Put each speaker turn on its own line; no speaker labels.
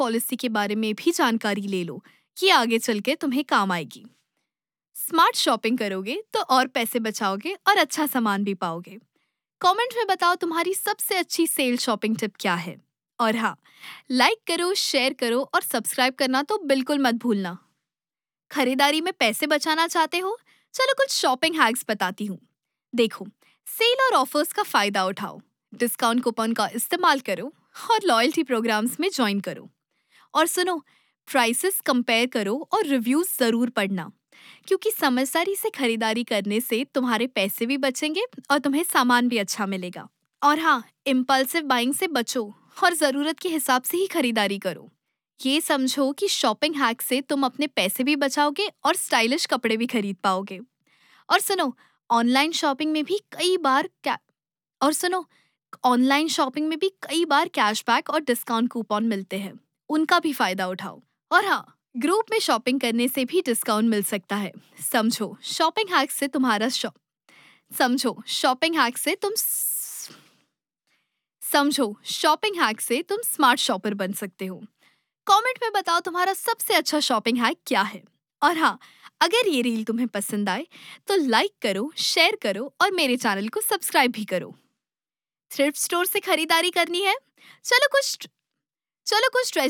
Policy के बारे में भी जानकारी ले लो कि आगे चल के तुम्हें काम आएगी। स्मार्ट शॉपिंग करोगे तो और पैसे बचाओगे और अच्छा सामान भी पाओगे। कमेंट में बताओ तुम्हारी सबसे अच्छी सेल शॉपिंग टिप क्या है। और हाँ, लाइक करो, शेयर करो और सब्सक्राइब करना तो बिल्कुल मत भूलना। खरीदारी में पैसे बचाना चाहते हो? चलो कुछ शॉपिंग हैक्स बताती हूँ। देखो, सेल और ऑफर्स का फायदा उठाओ, डिस्काउंट कूपन का इस्तेमाल करो और लॉयल्टी प्रोग्राम्स में ज्वाइन करो। और सुनो, प्राइसेस कंपेयर करो और रिव्यूज जरूर पढ़ना, क्योंकि समझदारी से खरीदारी करने से तुम्हारे पैसे भी बचेंगे और तुम्हें सामान भी अच्छा मिलेगा। और हाँ, इम्पल्सिव बाइंग से बचो और जरूरत के हिसाब से ही खरीदारी करो। ये समझो कि शॉपिंग हैक से तुम अपने पैसे भी बचाओगे और स्टाइलिश कपड़े भी खरीद पाओगे। और सुनो, ऑनलाइन शॉपिंग में भी कई बार क्या और सुनो ऑनलाइन शॉपिंग में भी कई बार कैशबैक और डिस्काउंट कूपन मिलते हैं, उनका भी फायदा उठाओ। और हाँ, ग्रुप में शॉपिंग करने से भी डिस्काउंट मिल सकता है। समझो शॉपिंग हैक से तुम्हारा शॉ समझो शॉपिंग हैक से तुम समझो शॉपिंग हैक से तुम स्मार्ट शॉपर बन सकते हो। कमेंट में बताओ तुम्हारा सबसे अच्छा शॉपिंग हैक क्या है। और हाँ, अगर ये रील तुम्हें पसंद आए तो लाइक करो, शेयर करो और मेरे चैनल को सब्सक्राइब भी करो। थ्रिफ्ट स्टोर से खरीदारी करनी है? चलो कुछ चलो कुछ